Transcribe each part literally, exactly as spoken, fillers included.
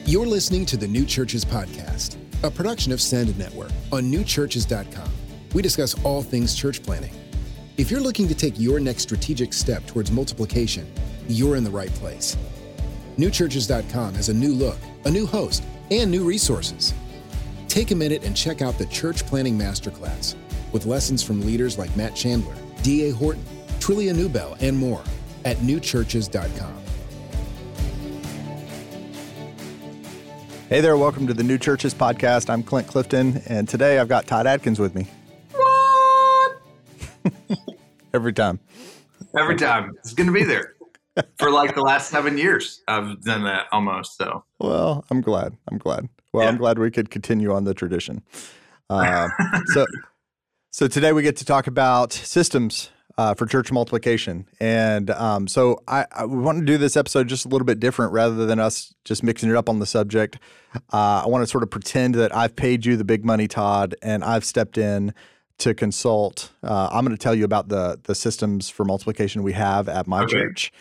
You're listening to the New Churches Podcast, a production of Send Network on new churches dot com. We discuss all things church planting. If you're looking to take your next strategic step towards multiplication, you're in the right place. new churches dot com has a new look, a new host, and new resources. Take a minute and check out the Church Planting Masterclass with lessons from leaders like Matt Chandler, D A Horton, Trillia Newbell, and more at new churches dot com. Hey there, welcome to the New Churches Podcast. I'm Clint Clifton, and today I've got Todd Adkins with me. What? Every time. Every time. It's going to be there. For like the last seven years, I've done that almost, so. Well, I'm glad. I'm glad. Well, Yeah. I'm glad we could continue on the tradition. Uh, so, so today we get to talk about systems uh, for church multiplication. And um, so I, I we want to do this episode just a little bit different rather than us just mixing it up on the subject. Uh, I want to sort of pretend that I've paid you the big money, Todd, and I've stepped in to consult. Uh, I'm going to tell you about the the systems for multiplication we have at my Okay. church.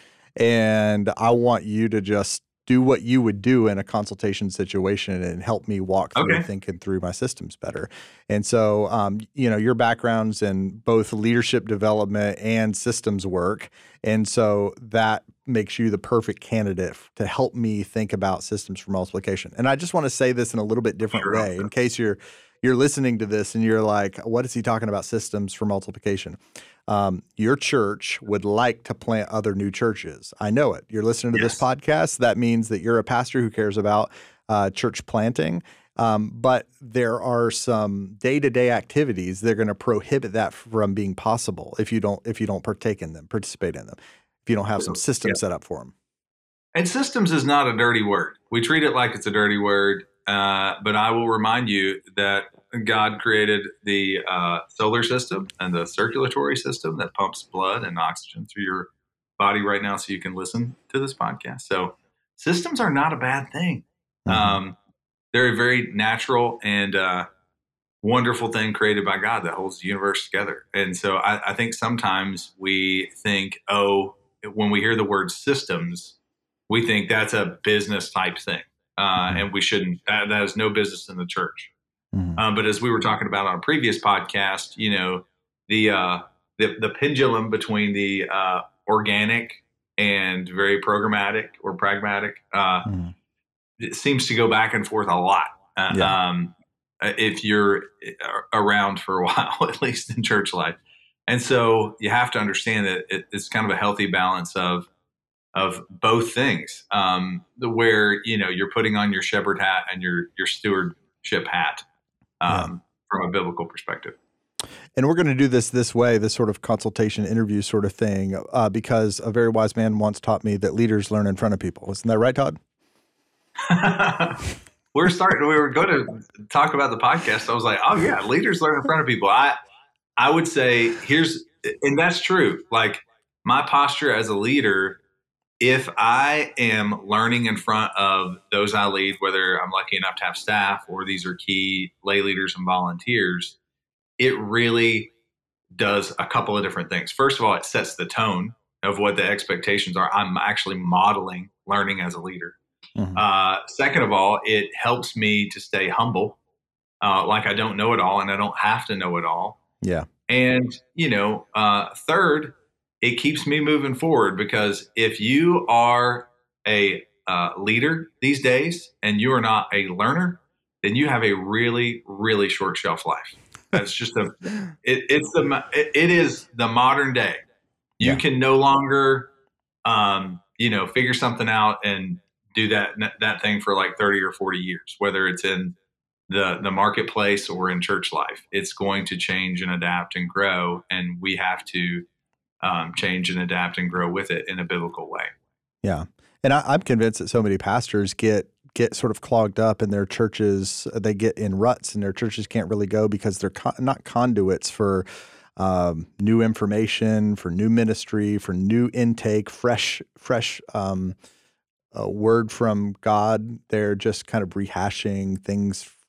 And I want you to just do what you would do in a consultation situation and help me walk through Okay. thinking through my systems better. And so, um, you know, your background's in both leadership development and systems work. And so that makes you the perfect candidate f- to help me think about systems for multiplication. And I just want to say this in a little bit different Sure. way in case you're you're listening to this and you're like, what is he talking about systems for multiplication? Um, your church would like to plant other new churches. I know it. You're listening to this Yes. podcast. That means that you're a pastor who cares about uh, church planting. Um, but there are some day-to-day activities that are going to prohibit that from being possible if you don't if you don't partake in them, participate in them, if you don't have some systems Yeah. set up for them. And systems is not a dirty word. We treat it like it's a dirty word, uh, but I will remind you that God created the uh, solar system and the circulatory system that pumps blood and oxygen through your body right now so you can listen to this podcast. So systems are not a bad thing. Mhm. Um, they're a very natural and uh, wonderful thing created by God that holds the universe together. And so I, I think sometimes we think, oh, when we hear the word systems, we think that's a business type thing. Uh, Mhm. and we shouldn't, that, that is no business in the church. Mhm. Um, but as we were talking about on a previous podcast, you know, the, uh, the, the pendulum between the uh, organic and very programmatic or pragmatic, uh, Mhm. it seems to go back and forth a lot. Uh, Yeah. um, uh, if you're uh, around for a while, at least in church life. And so you have to understand that it, it's kind of a healthy balance of, of both things, um, the where, you know, you're putting on your shepherd hat and your, your stewardship hat, um, from a biblical perspective. And we're going to do this this way, this sort of consultation interview sort of thing, uh, because a very wise man once taught me that leaders learn in front of people. Isn't that right, Todd? We're starting, we were going to talk about the podcast. I was like, oh yeah, leaders learn in front of people. I, I would say here's, and that's true. Like my posture as a leader, if I am learning in front of those I lead, whether I'm lucky enough to have staff or these are key lay leaders and volunteers, it really does a couple of different things. First of all, it sets the tone of what the expectations are. I'm actually modeling learning as a leader. Mhm. Uh, second of all, it helps me to stay humble, uh, like I don't know it all and I don't have to know it all. Yeah. And, you know, uh, third, it keeps me moving forward because if you are a uh, leader these days and you are not a learner, then you have a really, really short shelf life. That's just a, it, it's the, mo- it, it is the modern day. You Yeah. can no longer, um, you know, figure something out and do that, that thing for like thirty or forty years, whether it's in the the marketplace or in church life. It's going to change and adapt and grow, and we have to um, change and adapt and grow with it in a biblical way. Yeah. And I, I'm convinced that so many pastors get get sort of clogged up in their churches. They get in ruts and their churches can't really go because they're con- not conduits for um, new information, for new ministry, for new intake, fresh, fresh um, uh, word from God. They're just kind of rehashing things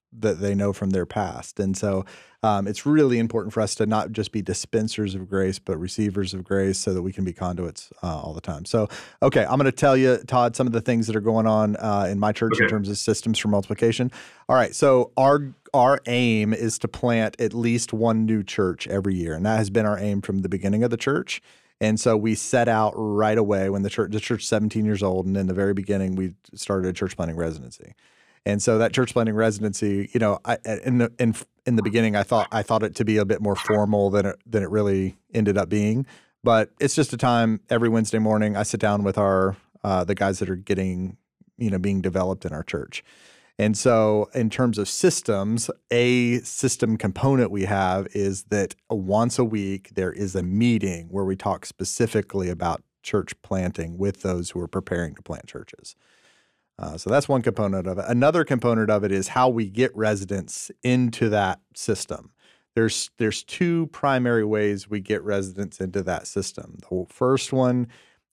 that they know from their past. And so um, it's really important for us to not just be dispensers of grace, but receivers of grace so that we can be conduits uh, all the time. So, okay, I'm going to tell you, Todd, some of the things that are going on uh, in my church okay. in terms of systems for multiplication. All right, so our our aim is to plant at least one new church every year, and that has been our aim from the beginning of the church. And so we set out right away when the church, the church is seventeen years old, and in the very beginning, we started a church planting residency. And so that church planting residency, you know, I, in the in in the beginning, I thought I thought it to be a bit more formal than it than it really ended up being. But it's just a time every Wednesday morning I sit down with our uh, the guys that are getting, you know, being developed in our church. And so in terms of systems, a system component we have is that once a week there is a meeting where we talk specifically about church planting with those who are preparing to plant churches. Uh, so that's one component of it. Another component of it is how we get residents into that system. There's there's two primary ways we get residents into that system. The first one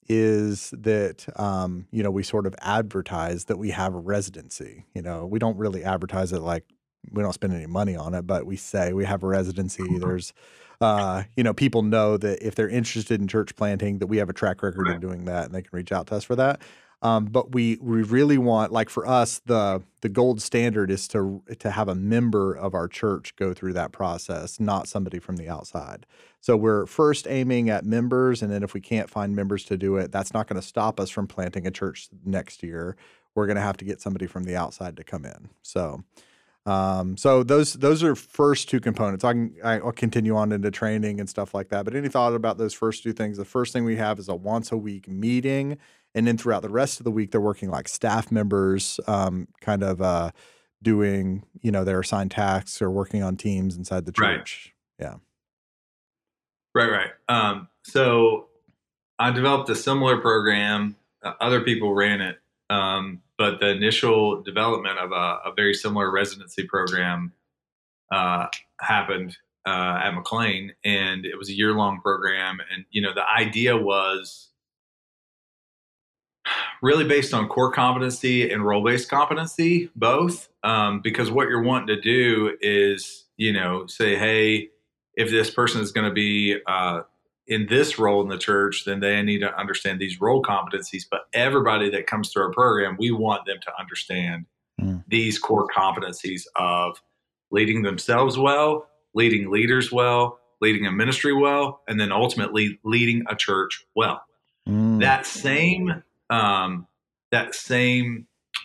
is that um, you know we sort of advertise that we have a residency. You know, we don't really advertise it like we don't spend any money on it, but we say we have a residency. There's uh, you know people know that if they're interested in church planting, that we have a track record of doing that, and they can reach out to us for that. Um, but we we really want, like for us, the the gold standard is to to have a member of our church go through that process, not somebody from the outside. So we're first aiming at members, and then if we can't find members to do it, that's not going to stop us from planting a church next year. We're going to have to get somebody from the outside to come in. So, um, so those those are first two components. I can I'll continue on into training and stuff like that. But any thought about those first two things? The first thing we have is a once a week meeting. And then throughout the rest of the week, they're working like staff members, um, kind of uh, doing, you know, their assigned tasks or working on teams inside the church. Right. Yeah. Right, right. Um, so I developed a similar program. Uh, other people ran it. Um, but the initial development of a, a very similar residency program uh, happened uh, at McLean. And it was a year-long program. And, you know, the idea was really based on core competency and role-based competency, both, um, because what you're wanting to do is, you know, say, hey, if this person is going to be uh, in this role in the church, then they need to understand these role competencies. But everybody that comes through our program, we want them to understand mm. these core competencies of leading themselves well, leading leaders well, leading a ministry well, and then ultimately leading a church well. Mm. That same Um, that same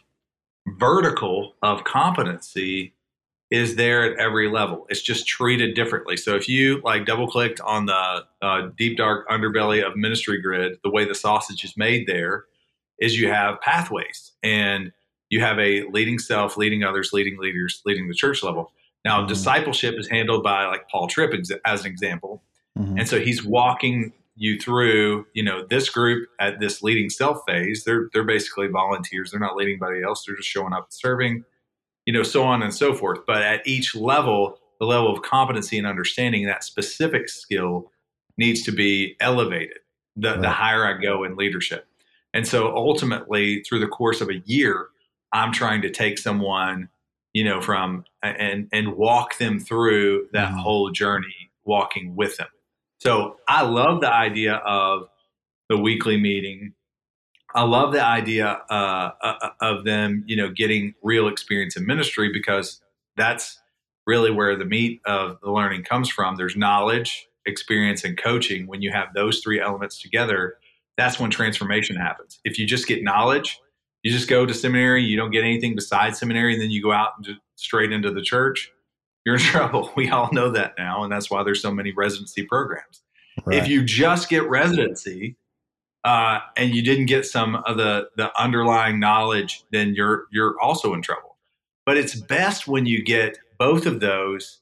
vertical of competency is there at every level. It's just treated differently. So if you like double clicked on the uh, deep dark underbelly of Ministry Grid, the way the sausage is made there is you have pathways, and you have a leading self, leading others, leading leaders, leading the church level. Now, mm-hmm. discipleship is handled by like Paul Tripp ex- as an example. Mm-hmm. And so he's walking you through, you know, this group at this leading self phase. They're they're basically volunteers. They're not leading anybody else. They're just showing up and serving, you know, so on and so forth. But at each level, the level of competency and understanding that specific skill needs to be elevated the, right. the higher I go in leadership. And so ultimately, through the course of a year, I'm trying to take someone, you know, from and and walk them through that mm-hmm. whole journey, walking with them. So I love the idea of the weekly meeting. I love the idea uh, of them, you know, getting real experience in ministry, because that's really where the meat of the learning comes from. There's knowledge, experience, and coaching. When you have those three elements together, that's when transformation happens. If you just get knowledge, you just go to seminary, you don't get anything besides seminary, and then you go out and just straight into the church, you're in trouble. We all know that now, and that's why there's so many residency programs. Right. If you just get residency uh, and you didn't get some of the the underlying knowledge, then you're you're also in trouble. But it's best when you get both of those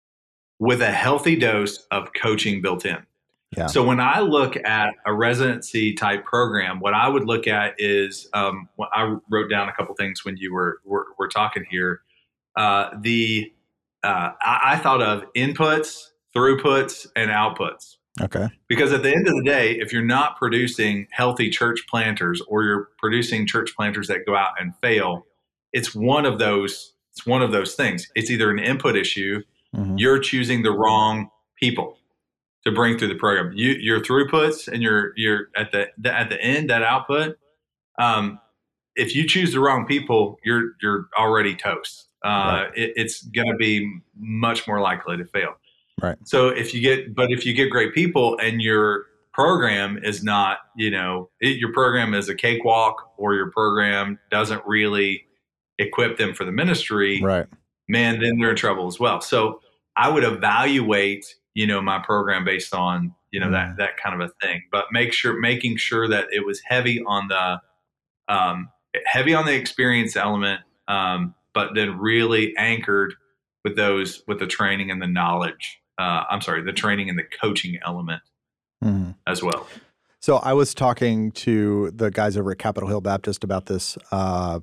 with a healthy dose of coaching built in. Yeah. So when I look at a residency type program, what I would look at is um, well, I wrote down a couple things when you were were, were talking here. Uh, the Uh, I, I thought of inputs, throughputs, and outputs. Okay. Because at the end of the day, if you're not producing healthy church planters, or you're producing church planters that go out and fail, it's one of those it's one of those things. It's either an input issue, mm-hmm. you're choosing the wrong people to bring through the program. You, your throughputs and your your at the, the at the end, that output. Um, if you choose the wrong people, you're you're already toast. Uh, right. it, it's going to be much more likely to fail. Right. So if you get, but if you get great people and your program is not, you know, it, your program is a cakewalk, or your program doesn't really equip them for the ministry, right. man, then they're in trouble as well. So I would evaluate, you know, my program based on, you know, mm. that, that kind of a thing, but make sure, making sure that it was heavy on the, um, heavy on the experience element, um, but then really anchored with those, with the training and the knowledge. Uh, I'm sorry, the training and the coaching element mm. as well. So I was talking to the guys over at Capitol Hill Baptist about this, uh,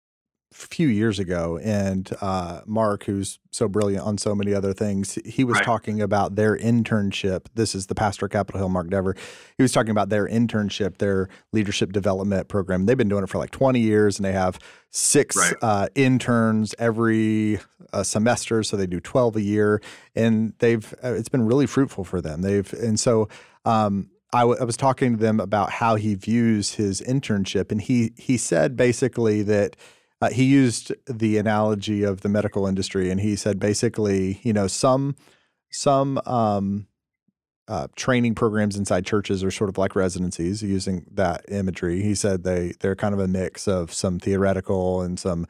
few years ago, and uh, Mark, who's so brilliant on so many other things, he was right. talking about their internship. This is the pastor of Capitol Hill, Mark Dever. He was talking about their internship, their leadership development program. They've been doing it for like twenty years, and they have six right. uh, interns every uh, semester, so they do twelve a year, and they've uh, it's been really fruitful for them. They've and so. Um, I, w- I was talking to them about how he views his internship, and he he said basically that. Uh, he used the analogy of the medical industry, and he said basically, you know, some some um, uh, training programs inside churches are sort of like residencies, using that imagery. He said they they're kind of a mix of some theoretical and some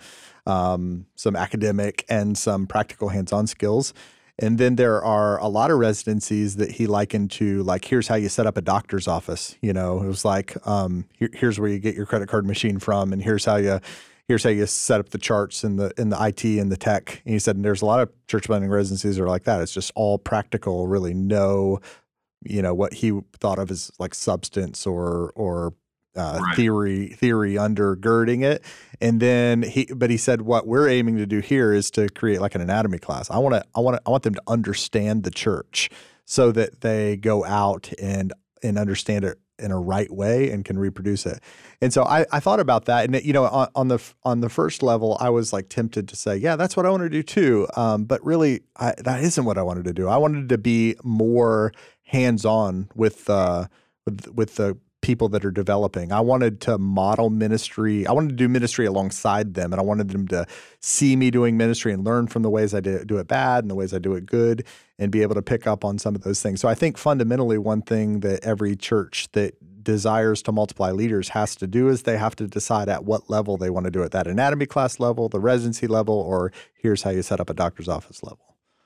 um, some academic and some practical hands-on skills. And then there are a lot of residencies that he likened to, like, here's how you set up a doctor's office. You know, it was like, um, here, here's where you get your credit card machine from, and here's how you Here's how you set up the charts in the in the I T and the tech. And he said, and there's a lot of church planting residencies that are like that. It's just all practical, really no, you know, what he thought of as like substance or or uh, right. theory theory undergirding it. And then he, but he said, what we're aiming to do here is to create like an anatomy class. I want to, I want to, I want them to understand the church so that they go out and and understand it in a right way and can reproduce it. And so I, I thought about that. And, you know, on, on the on the first level, I was like tempted to say, yeah, that's what I want to do too. Um, but really, I, that isn't what I wanted to do. I wanted to be more hands-on with, uh, with, with the people that are developing. I wanted to model ministry. I wanted to do ministry alongside them. And I wanted them to see me doing ministry and learn from the ways I do, do it bad and the ways I do it good, and be able to pick up on some of those things. So I think fundamentally one thing that every church that desires to multiply leaders has to do is they have to decide at what level they want to do it, that anatomy class level, the residency level, or here's how you set up a doctor's office level.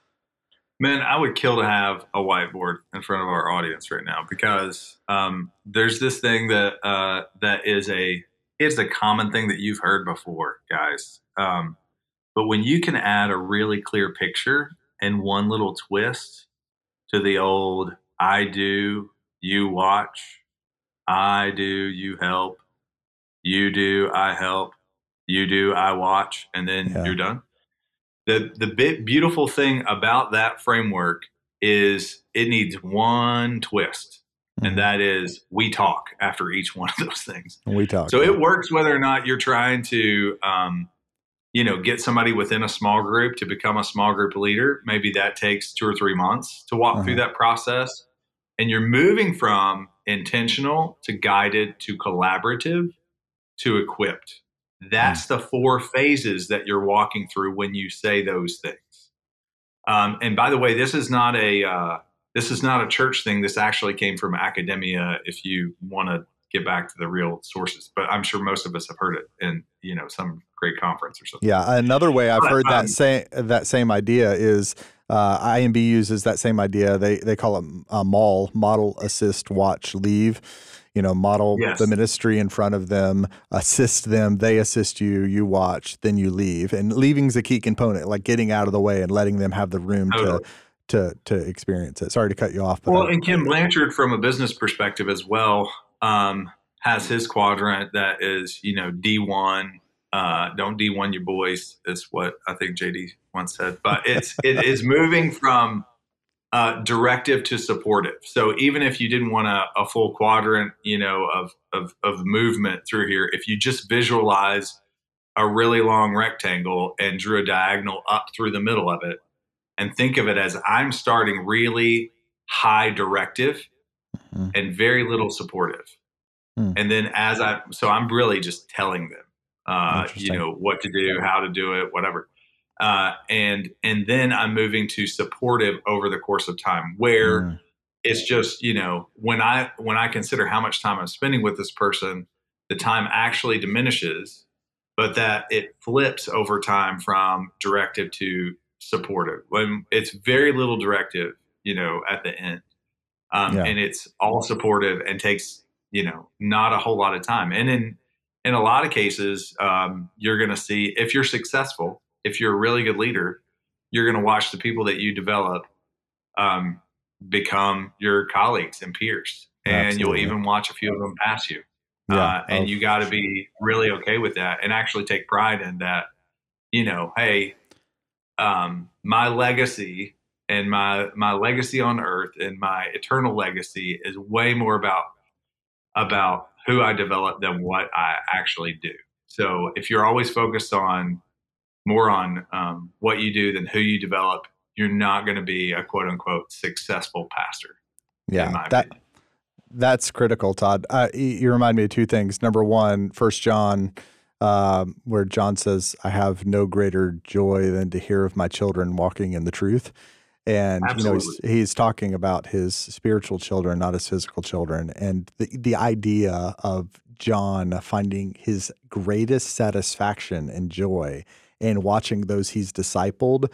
Man, I would kill to have a whiteboard in front of our audience right now, because um, there's this thing that uh, that is a it's a common thing that you've heard before, guys. Um, but when you can add a really clear picture and one little twist to the old "I do, you watch," "I do, you help," "you do, I help," "you do, I watch," and then yeah. you're done. The the bit beautiful thing about that framework is it needs one twist, mm-hmm. and that is we talk after each one of those things. We talk. So yeah. it works whether or not you're trying to, um, you know, get somebody within a small group to become a small group leader. Maybe that takes two or three months to walk uh-huh. through that process, and you're moving from intentional to guided to collaborative to equipped. That's the four phases that you're walking through when you say those things. Um, and by the way, this is not a uh, this is not a church thing. This actually came from academia. If you want to get back to the real sources, but I'm sure most of us have heard it in you know some great conference or something. Yeah, another way I've but, heard um, that same that same idea is uh, I M B uses that same idea. They they call it uh, M A L, model, assist, watch, leave. You know, model yes. the ministry in front of them, assist them, they assist you, you watch, then you leave. And leaving's a key component, like getting out of the way and letting them have the room totally. to to to experience it. Sorry to cut you off. But well, I, and Ken Blanchard, from a business perspective as well, um, has his quadrant that is, you know, D one. Uh, don't D one your boys, is what I think J D once said. But it's it is moving from Uh, directive to supportive. So even if you didn't want a, a full quadrant, you know, of, of of movement through here, if you just visualize a really long rectangle and drew a diagonal up through the middle of it, and think of it as I'm starting really high directive mm-hmm. and very little supportive. Mm. And then as I, so I'm really just telling them, uh, you know, what to do, how to do it, whatever. Uh, and, and then I'm moving to supportive over the course of time, where mm. it's just, you know, when I, when I consider how much time I'm spending with this person, the time actually diminishes, but that it flips over time from directive to supportive. When it's very little directive, you know, at the end, um, yeah. and it's all supportive and takes, you know, not a whole lot of time. And in, in a lot of cases, um, you're going to see, if you're successful, if you're a really good leader, you're going to watch the people that you develop um, become your colleagues and peers. And Absolutely. You'll even watch a few of them pass you. Yeah. Uh, and oh. you got to be really okay with that and actually take pride in that, you know, hey, um, my legacy and my, my legacy on earth and my eternal legacy is way more about, about who I develop than what I actually do. So if you're always focused on more on um, what you do than who you develop, you're not going to be a quote unquote successful pastor. Yeah. That, opinion. That's critical, Todd. Uh, you remind me of two things. Number one, First John, um, where John says, I have no greater joy than to hear of my children walking in the truth. And, Absolutely. you know, he's, he's talking about his spiritual children, not his physical children. And the, the idea of John finding his greatest satisfaction and joy in watching those he's discipled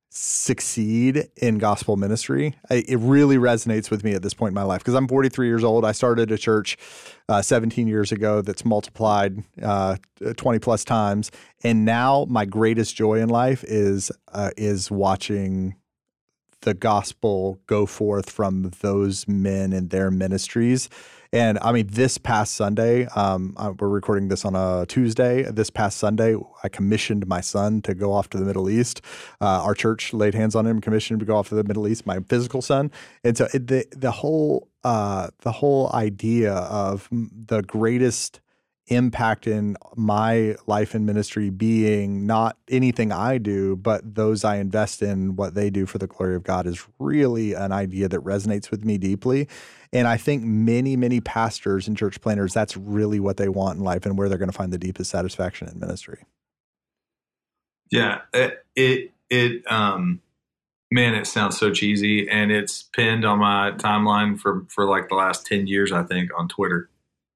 succeed in gospel ministry, it really resonates with me at this point in my life, because I'm forty-three years old. I started a church uh, seventeen years ago that's multiplied uh, twenty plus times. And now my greatest joy in life is uh, is watching the gospel go forth from those men and their ministries. And I mean, this past Sunday, um, we're recording this on a Tuesday. This past Sunday, I commissioned my son to go off to the Middle East. Uh, our church laid hands on him, commissioned him to go off to the Middle East, my physical son. And so it, the the whole uh, the whole idea of the greatest impact in my life and ministry being not anything I do, but those I invest in, what they do for the glory of God, is really an idea that resonates with me deeply. And I think many, many pastors and church planners, that's really what they want in life and where they're going to find the deepest satisfaction in ministry. Yeah, it, it, it um, man, it sounds so cheesy, and it's pinned on my timeline for, for like the last ten years, I think, on Twitter.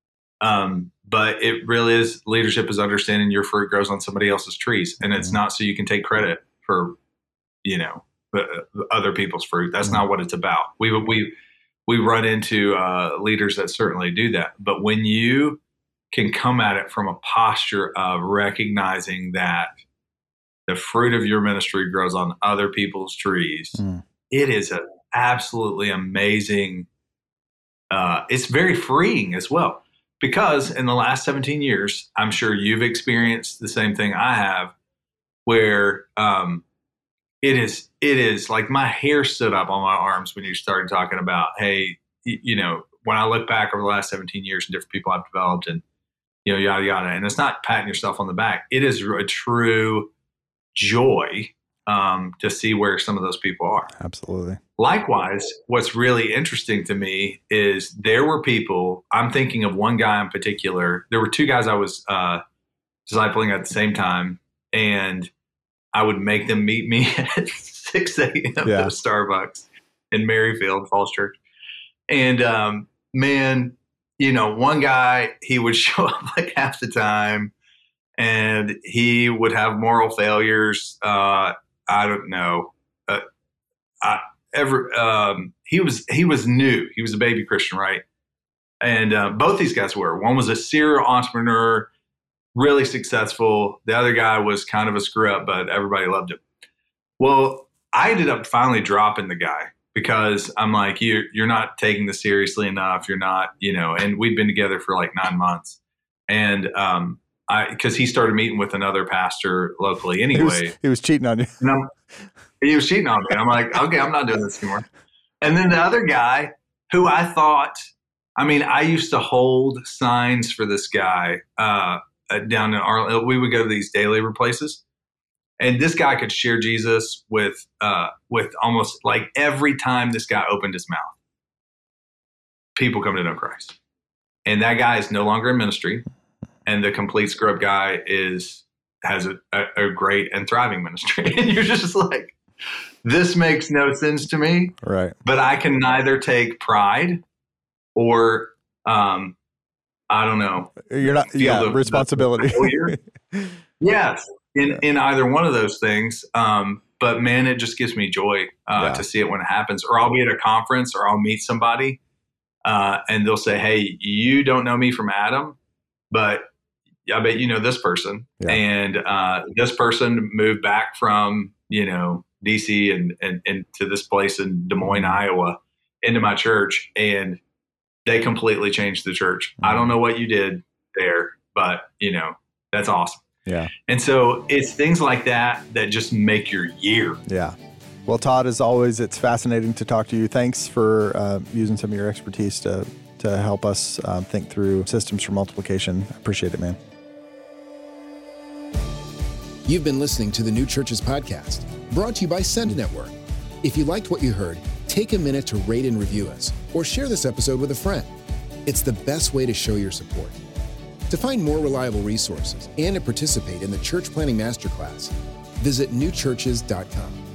Um, but it really is, leadership is understanding your fruit grows on somebody else's trees. And it's mm-hmm. not so you can take credit for, you know, other people's fruit. That's mm-hmm. not what it's about. We, we, we run into, uh, leaders that certainly do that. But when you can come at it from a posture of recognizing that the fruit of your ministry grows on other people's trees, mm-hmm. it is an absolutely amazing, uh, it's very freeing as well. Because in the last seventeen years, I'm sure you've experienced the same thing I have, where um, it is it is like my hair stood up on my arms when you started talking about, hey, you know, when I look back over the last seventeen years and different people I've developed and, you know, yada, yada. And it's not patting yourself on the back. It is a true joy um, to see where some of those people are. Absolutely. Likewise, what's really interesting to me is there were people, I'm thinking of one guy in particular. There were two guys I was uh, discipling at the same time, and I would make them meet me at six a.m. yeah. at a Starbucks in Maryfield, Falls Church. And um, man, you know, one guy, he would show up like half the time, and he would have moral failures. Uh, I don't know. Uh, I, Ever, um, he was he was new. He was a baby Christian, right? And uh, both these guys were. One was a serial entrepreneur, really successful. The other guy was kind of a screw up, but everybody loved him. Well, I ended up finally dropping the guy because I'm like, you're you're not taking this seriously enough. You're not, you know. And we'd been together for like nine months, and um, I because he started meeting with another pastor locally anyway. He was, he was cheating on you. And I'm, He was cheating on me. I'm like, okay, I'm not doing this anymore. And then the other guy who I thought, I mean, I used to hold signs for this guy uh, uh, down in Arlington. We would go to these day labor places, and this guy could share Jesus with uh, with almost like every time this guy opened his mouth, people come to know Christ. And that guy is no longer in ministry, and the complete scrub guy is has a, a, a great and thriving ministry. And you're just like, this makes no sense to me. Right. But I can neither take pride or, um, I don't know. You're not, yeah, the, responsibility. The yes, in, yeah. in either one of those things. Um, but man, it just gives me joy uh, yeah. to see it when it happens. Or I'll be at a conference or I'll meet somebody uh, and they'll say, hey, you don't know me from Adam, but I bet you know this person. Yeah. And uh, this person moved back from, you know, D C and, and, and to this place in Des Moines, Iowa, into my church. And they completely changed the church. Mm-hmm. I don't know what you did there, but, you know, that's awesome. Yeah. And so it's things like that that just make your year. Yeah. Well, Todd, as always, it's fascinating to talk to you. Thanks for uh, using some of your expertise to, to help us um, think through systems for multiplication. I appreciate it, man. You've been listening to the New Churches Podcast, brought to you by Send Network. If you liked what you heard, take a minute to rate and review us, or share this episode with a friend. It's the best way to show your support. To find more reliable resources and to participate in the Church Planning Masterclass, visit new churches dot com.